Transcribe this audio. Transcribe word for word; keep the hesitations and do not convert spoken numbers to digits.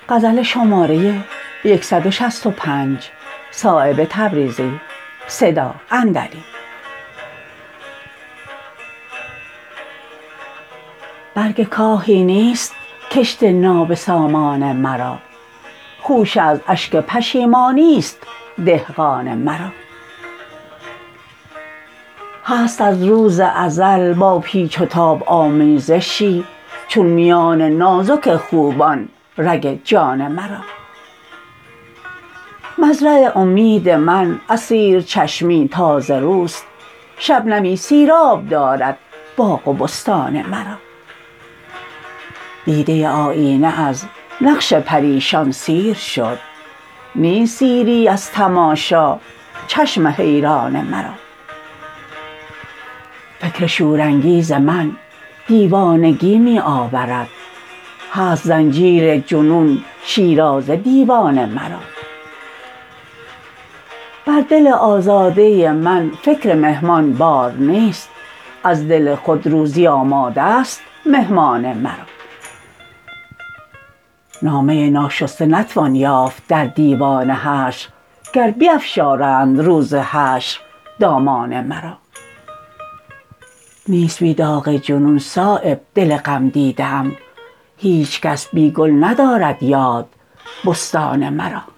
غزل شماره صد و شصت و پنج. صایب تبریزی. صدا اندری. برگ کاهی نیست کشت نابسامان مرا، خوشه از اشک پشیمانی است دهقان مرا. هست از روز ازل با پیچ و تاب آمیزشی، چون میان نازک خوبان رگ جان مرا. مزرع امید من اسیر چشمی تازه روست، شبنمی سیراب دارد باغ و بستان مرا. دیده آیینه از نقش پریشان سیر شد، نیست سیری از تماشا چشم حیران مرا. فکر شورانگیز من دیوانگی می آورد، هست زنجیر جنون شیرازه دیوان مرا. بر دل آزاده من فکر مهمان بار نیست، از دل خود روزی آماده است مهمان مرا. نامه ناشسته نتوان یافت در دیوان حشر، گر بیفشارند روز حشر دامان مرا. نیست بی داغ جنون صایب دل غم دیده ام، هیچ کس بی گل ندارد یاد بستان مرا.